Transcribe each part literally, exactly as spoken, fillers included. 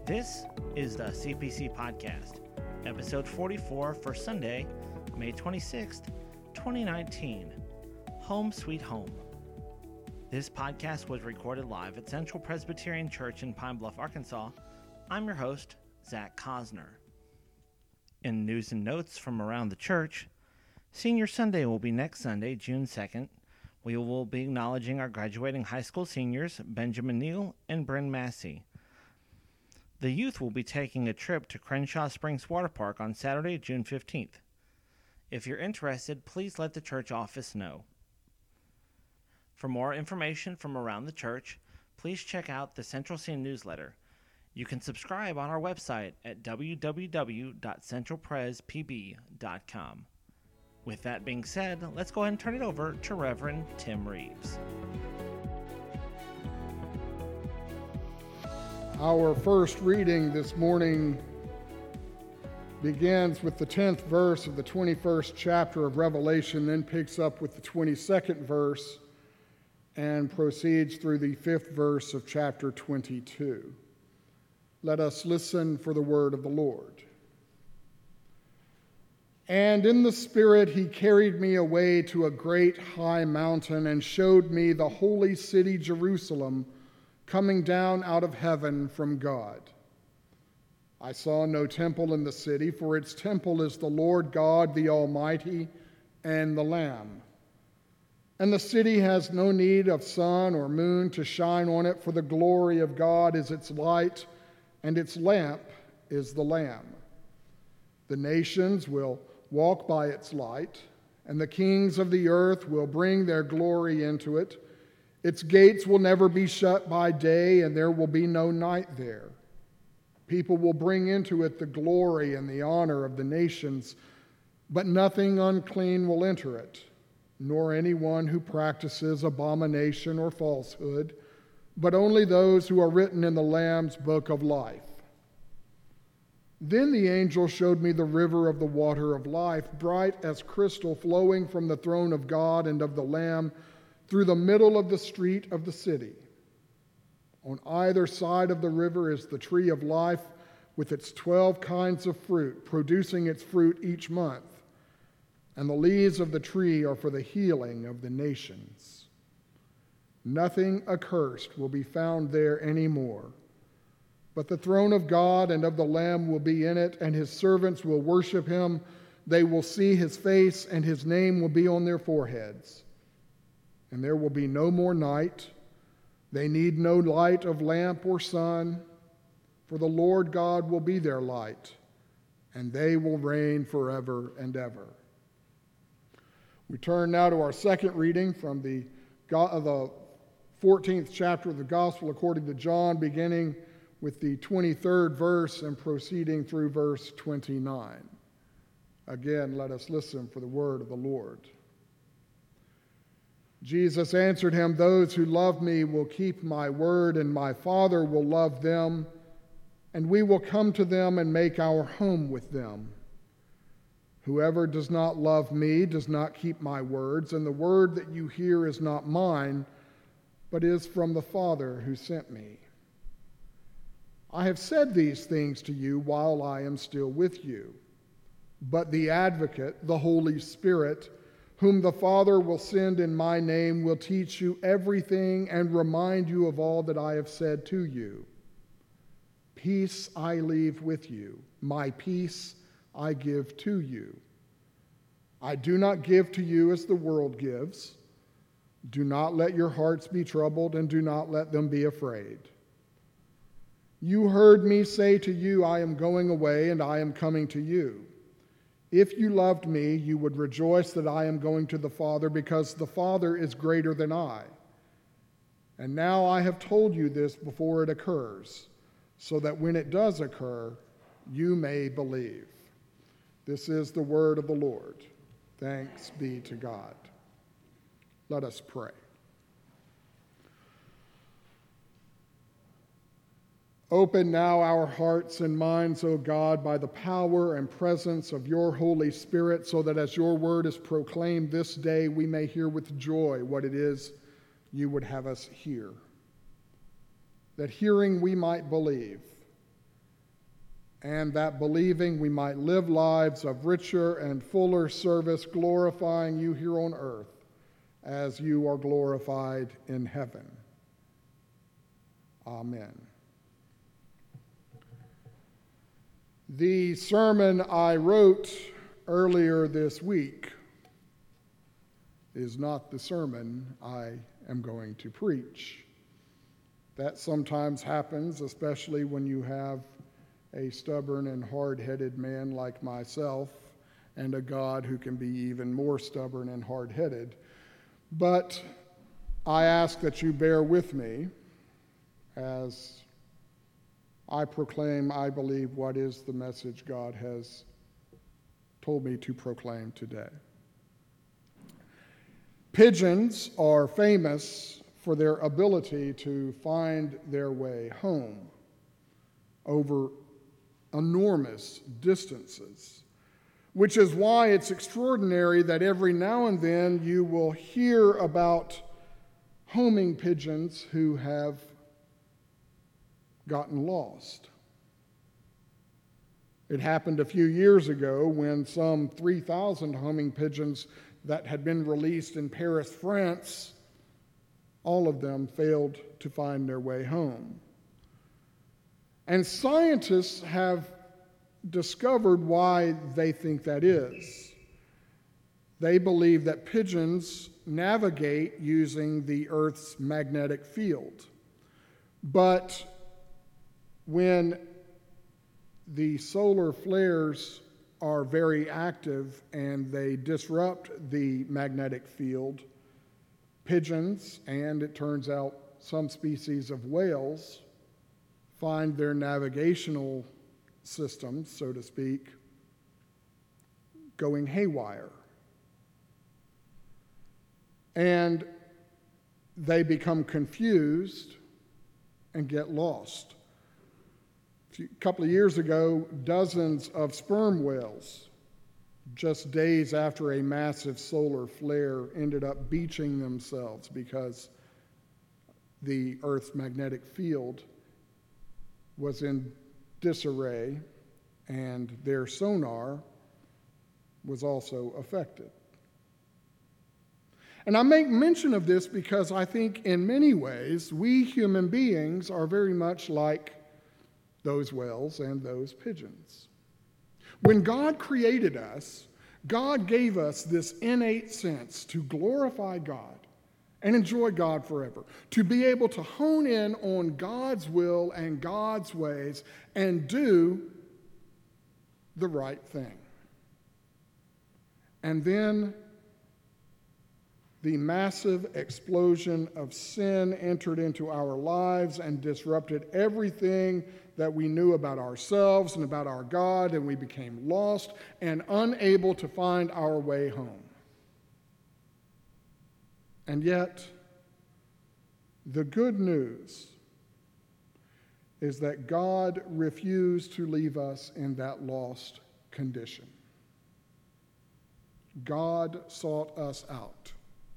This is the C P C Podcast, episode forty-four for Sunday, May twenty-sixth, twenty nineteen. Home Sweet Home. This podcast was recorded live at Central Presbyterian Church in Pine Bluff, Arkansas. I'm your host, Zach Cosner. In news and notes from around the church, Senior Sunday will be next Sunday, June second. We will be acknowledging our graduating high school seniors, Benjamin Neal and Bryn Massey. The youth will be taking a trip to Crenshaw Springs Water Park on Saturday, June fifteenth. If you're interested, please let the church office know. For more information from around the church, please check out the Central Scene newsletter. You can subscribe on our website at w w w dot central pres p b dot com. With that being said, let's go ahead and turn it over to Reverend Tim Reeves. Our first reading this morning begins with the tenth verse of the twenty-first chapter of Revelation, then picks up with the twenty-second verse and proceeds through the fifth verse of chapter twenty-two. Let us listen for the word of the Lord. And in the Spirit he carried me away to a great high mountain and showed me the holy city Jerusalem coming down out of heaven from God. I saw no temple in the city, for its temple is the Lord God, the Almighty, and the Lamb. And the city has no need of sun or moon to shine on it, for the glory of God is its light, and its lamp is the Lamb. The nations will walk by its light, and the kings of the earth will bring their glory into it. Its gates will never be shut by day, and there will be no night there. People will bring into it the glory and the honor of the nations, but nothing unclean will enter it, nor anyone who practices abomination or falsehood, but only those who are written in the Lamb's book of life. Then the angel showed me the river of the water of life, bright as crystal, flowing from the throne of God and of the Lamb through the middle of the street of the city. On either side of the river is the tree of life with its twelve kinds of fruit, producing its fruit each month. And the leaves of the tree are for the healing of the nations. Nothing accursed will be found there anymore. But the throne of God and of the Lamb will be in it, and his servants will worship him. They will see his face, and his name will be on their foreheads. And there will be no more night. They need no light of lamp or sun, for the Lord God will be their light, and they will reign forever and ever. We turn now to our second reading from the, the fourteenth chapter of the Gospel according to John, beginning with the twenty-third verse and proceeding through verse twenty-nine. Again, let us listen for the word of the Lord. Jesus answered him, "Those who love me will keep my word, and my Father will love them, and we will come to them and make our home with them. Whoever does not love me does not keep my words, and the word that you hear is not mine, but is from the Father who sent me. I have said these things to you while I am still with you. But the Advocate, the Holy Spirit, whom the Father will send in my name, will teach you everything and remind you of all that I have said to you. Peace I leave with you. My peace I give to you. I do not give to you as the world gives. Do not let your hearts be troubled, and do not let them be afraid. You heard me say to you, I am going away, and I am coming to you. If you loved me, you would rejoice that I am going to the Father, because the Father is greater than I. And now I have told you this before it occurs, so that when it does occur, you may believe." This is the word of the Lord. Thanks be to God. Let us pray. Open now our hearts and minds, O God, by the power and presence of your Holy Spirit, so that as your word is proclaimed this day, we may hear with joy what it is you would have us hear. That hearing we might believe, and that believing we might live lives of richer and fuller service, glorifying you here on earth as you are glorified in heaven. Amen. The sermon I wrote earlier this week is not the sermon I am going to preach. That sometimes happens, especially when you have a stubborn and hard-headed man like myself and a God who can be even more stubborn and hard-headed. But I ask that you bear with me as I proclaim, I believe, what is the message God has told me to proclaim today. Pigeons are famous for their ability to find their way home over enormous distances, which is why it's extraordinary that every now and then you will hear about homing pigeons who have gotten lost. It happened a few years ago when some three thousand homing pigeons that had been released in Paris, France, all of them failed to find their way home. And scientists have discovered why they think that is. They believe that pigeons navigate using the Earth's magnetic field. But when the solar flares are very active and they disrupt the magnetic field, pigeons, and it turns out some species of whales, find their navigational systems, so to speak, going haywire. And they become confused and get lost. A couple of years ago, dozens of sperm whales, just days after a massive solar flare, ended up beaching themselves because the Earth's magnetic field was in disarray and their sonar was also affected. And I make mention of this because I think in many ways we human beings are very much like those whales and those pigeons. When God created us, God gave us this innate sense to glorify God and enjoy God forever, to be able to hone in on God's will and God's ways and do the right thing. And then the massive explosion of sin entered into our lives and disrupted everything that we knew about ourselves and about our God, and we became lost and unable to find our way home. And yet, the good news is that God refused to leave us in that lost condition. God sought us out,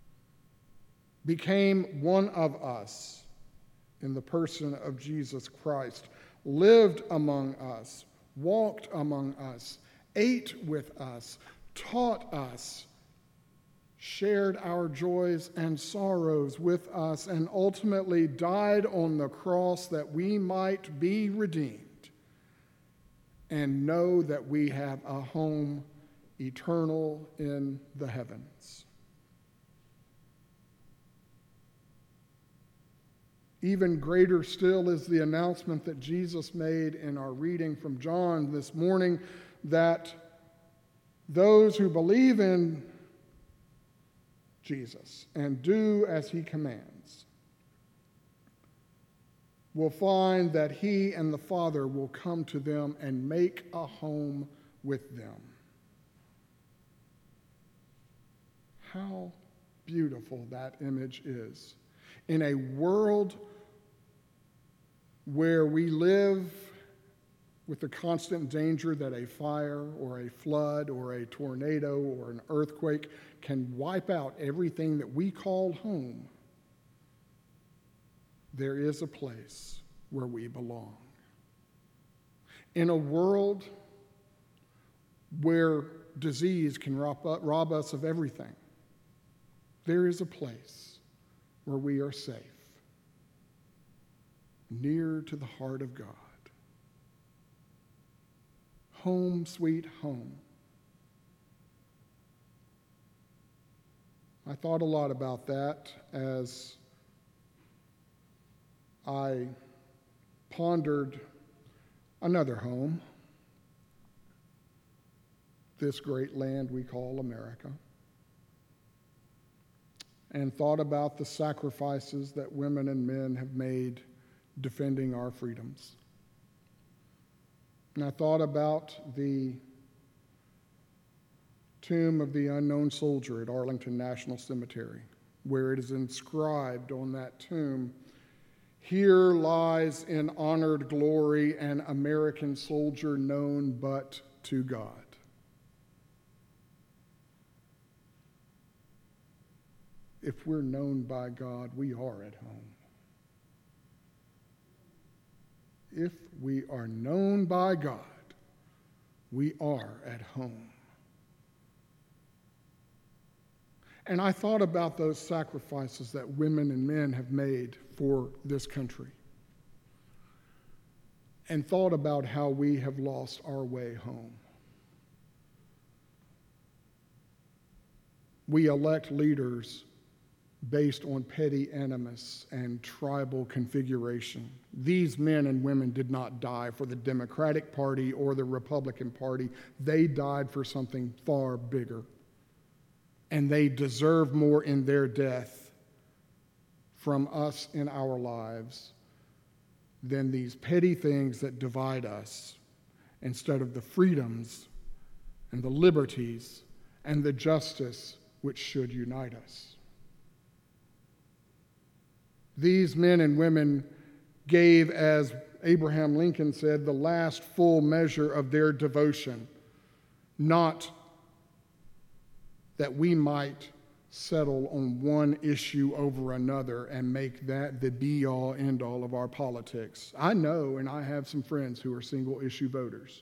became one of us in the person of Jesus Christ, lived among us, walked among us, ate with us, taught us, shared our joys and sorrows with us, and ultimately died on the cross that we might be redeemed and know that we have a home eternal in the heavens. Even greater still is the announcement that Jesus made in our reading from John this morning, that those who believe in Jesus and do as he commands will find that he and the Father will come to them and make a home with them. How beautiful that image is. In a world where we live with the constant danger that a fire or a flood or a tornado or an earthquake can wipe out everything that we call home, there is a place where we belong. In a world where disease can rob, rob us of everything, there is a place where we are safe, near to the heart of God. Home, sweet home. I thought a lot about that as I pondered another home, this great land we call America, and thought about the sacrifices that women and men have made defending our freedoms. And I thought about the tomb of the unknown soldier at Arlington National Cemetery, where it is inscribed on that tomb, "Here lies in honored glory an American soldier known but to God." If we're known by God, we are at home. If we are known by God, we are at home. And I thought about those sacrifices that women and men have made for this country, and thought about how we have lost our way home. We elect leaders based on petty animus and tribal configuration. These men and women did not die for the Democratic Party or the Republican Party. They died for something far bigger. And they deserve more in their death from us in our lives than these petty things that divide us, instead of the freedoms and the liberties and the justice which should unite us. These men and women gave, as Abraham Lincoln said, the last full measure of their devotion, not that we might settle on one issue over another and make that the be-all, end-all of our politics. I know, and I have some friends who are single-issue voters.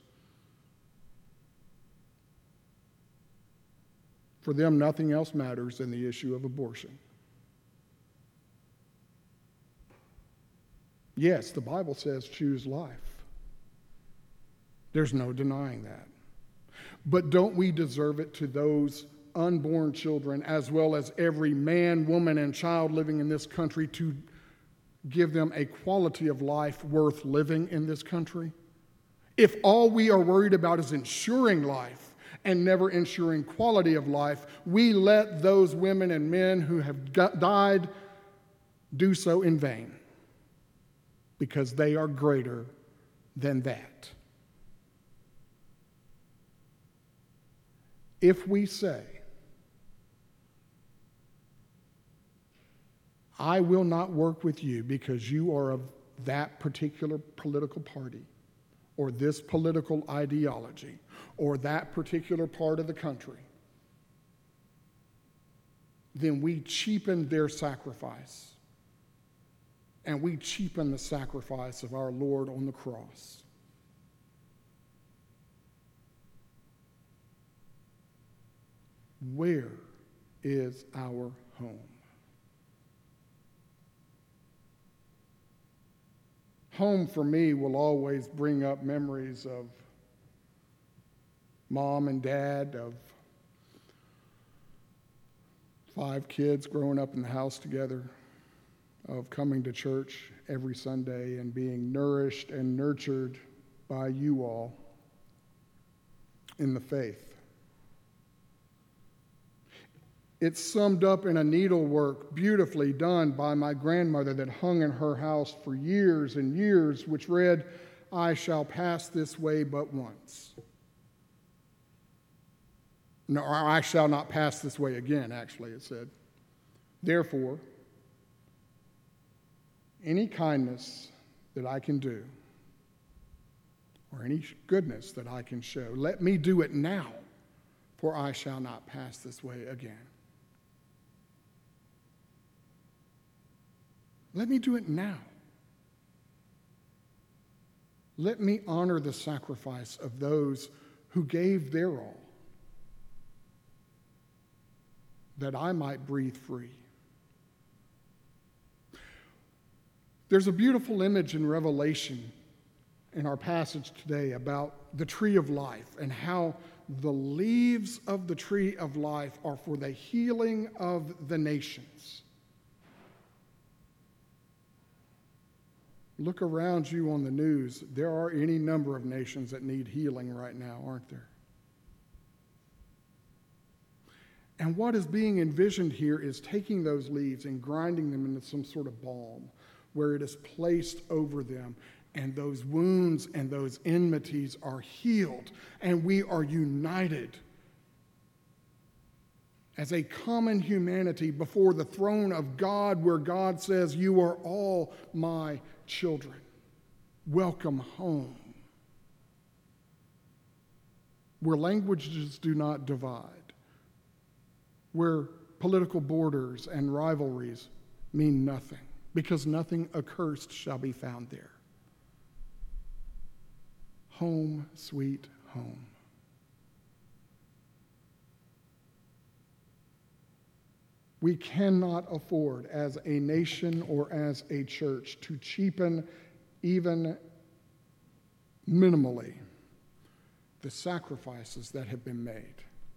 For them, nothing else matters than the issue of abortion. Yes, the Bible says choose life. There's no denying that. But don't we deserve it to those unborn children, as well as every man, woman, and child living in this country, to give them a quality of life worth living in this country? If all we are worried about is ensuring life and never ensuring quality of life, we let those women and men who have died do so in vain, because they are greater than that. If we say, I will not work with you because you are of that particular political party, or this political ideology, or that particular part of the country, then we cheapen their sacrifice. And we cheapen the sacrifice of our Lord on the cross. Where is our home? Home for me will always bring up memories of mom and dad, of five kids growing up in the house together, of coming to church every Sunday and being nourished and nurtured by you all in the faith. It's summed up in a needlework beautifully done by my grandmother that hung in her house for years and years, which read, "I shall pass this way but once." No, or I shall not pass this way again, actually, it said. Therefore, any kindness that I can do, or any goodness that I can show, let me do it now, for I shall not pass this way again. Let me do it now. Let me honor the sacrifice of those who gave their all, that I might breathe free. There's a beautiful image in Revelation in our passage today about the tree of life and how the leaves of the tree of life are for the healing of the nations. Look around you on the news. There are any number of nations that need healing right now, aren't there? And what is being envisioned here is taking those leaves and grinding them into some sort of balm where it is placed over them, and those wounds and those enmities are healed, and we are united as a common humanity before the throne of God, where God says, "You are all my children. Welcome home." Where languages do not divide, where political borders and rivalries mean nothing, because nothing accursed shall be found there. Home, sweet home. We cannot afford, as a nation or as a church, to cheapen even minimally the sacrifices that have been made.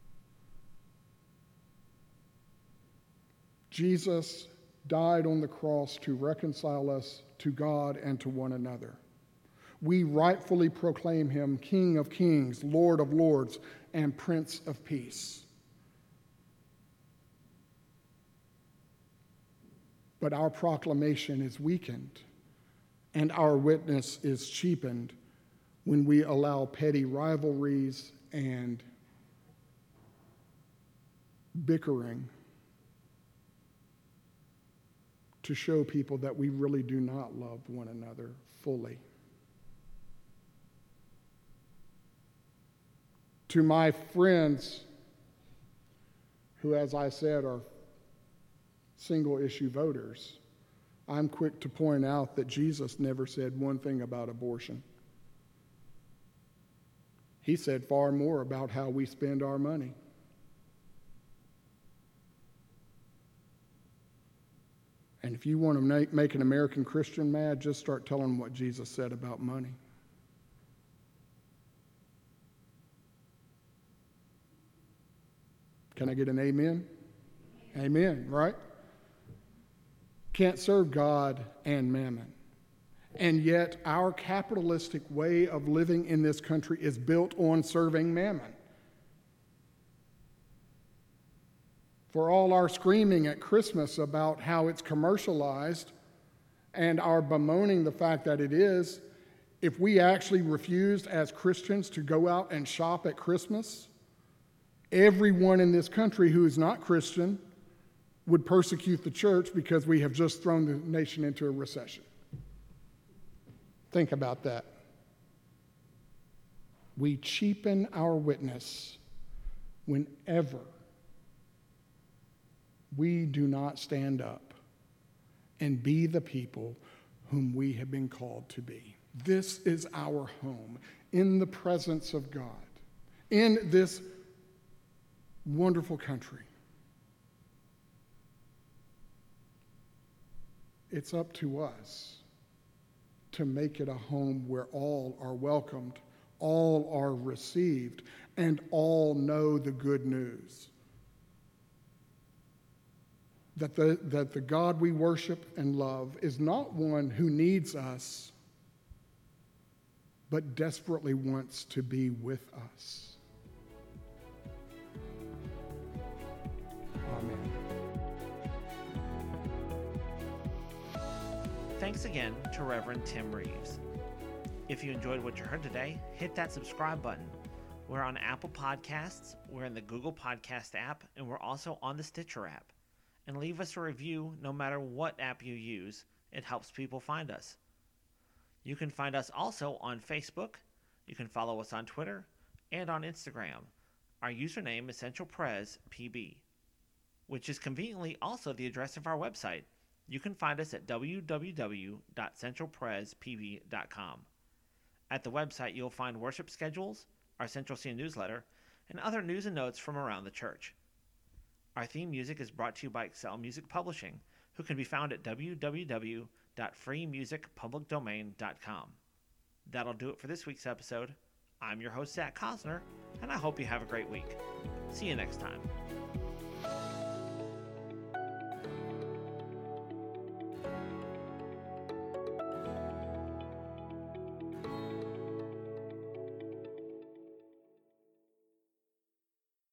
Jesus died on the cross to reconcile us to God and to one another. We rightfully proclaim him King of Kings, Lord of Lords, and Prince of Peace. But our proclamation is weakened, and our witness is cheapened when we allow petty rivalries and bickering to show people that we really do not love one another fully. To my friends who, as I said, are single-issue voters, I'm quick to point out that Jesus never said one thing about abortion. He said far more about how we spend our money. And if you want to make, make an American Christian mad, just start telling them what Jesus said about money. Can I get an amen? Amen, right? Can't serve God and mammon. And yet our capitalistic way of living in this country is built on serving mammon. For all our screaming at Christmas about how it's commercialized and our bemoaning the fact that it is, if we actually refused as Christians to go out and shop at Christmas, everyone in this country who is not Christian would persecute the church because we have just thrown the nation into a recession. Think about that. We cheapen our witness whenever we do not stand up and be the people whom we have been called to be. This is our home in the presence of God, in this wonderful country. It's up to us to make it a home where all are welcomed, all are received, and all know the good news. That the, that the God we worship and love is not one who needs us, but desperately wants to be with us. Amen. Thanks again to Reverend Tim Reeves. If you enjoyed what you heard today, hit that subscribe button. We're on Apple Podcasts, we're in the Google Podcast app, and we're also on the Stitcher app. And leave us a review no matter what app you use. It helps people find us. You can find us also on Facebook. You can follow us on Twitter and on Instagram. Our username is Central Pres P B, which is conveniently also the address of our website. You can find us at w w w dot central pres p b dot com. At the website, you'll find worship schedules, our Central Scene newsletter, and other news and notes from around the church. Our theme music is brought to you by Excel Music Publishing, who can be found at w w w dot free music public domain dot com. That'll do it for this week's episode. I'm your host, Zach Cosner, and I hope you have a great week. See you next time.